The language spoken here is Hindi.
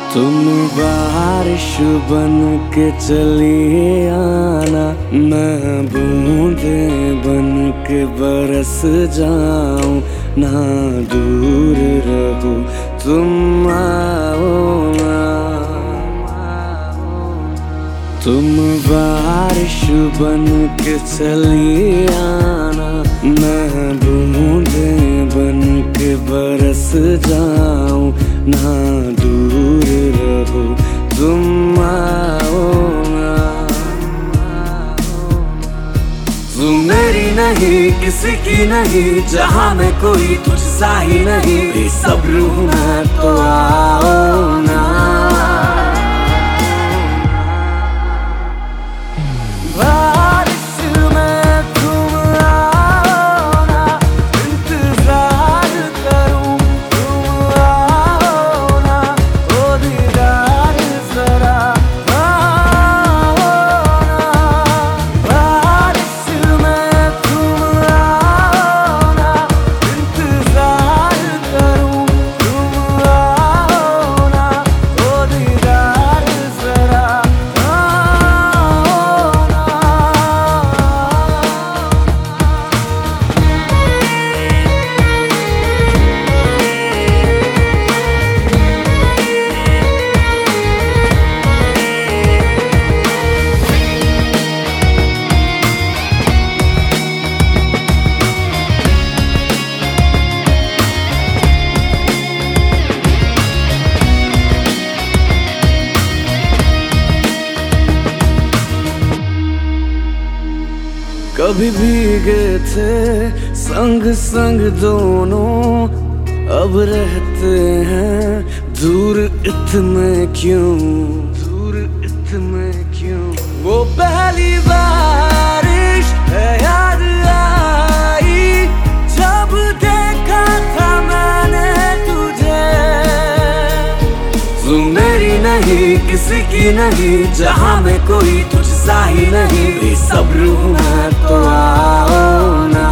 तुम बारिश बन के चली आना, मैं बूंदे बन के बरस जाऊं, ना दूर रहो तुम आओ ना। तुम बारिश बन के चली आना, मैं बूंदे बन के बरस जाऊं, ना दूर रहो तुम आओ ना। तुम मेरी नहीं किसी की नहीं, जहां में कोई तुझसा ही नहीं, बेसब्र हूं मैं तो आओ ना। कभी भीगे थे संग संग दोनों, अब रहते हैं दूर इतने क्यों, दूर इतने क्यों। वो पहली बारिश है याद आई, जब देखा था मैंने तुझे। तुम मेरी नहीं किसी की नहीं, जहां में कोई तुझसा ही नहीं, बेसब्र हूं मैं तो आओ ना।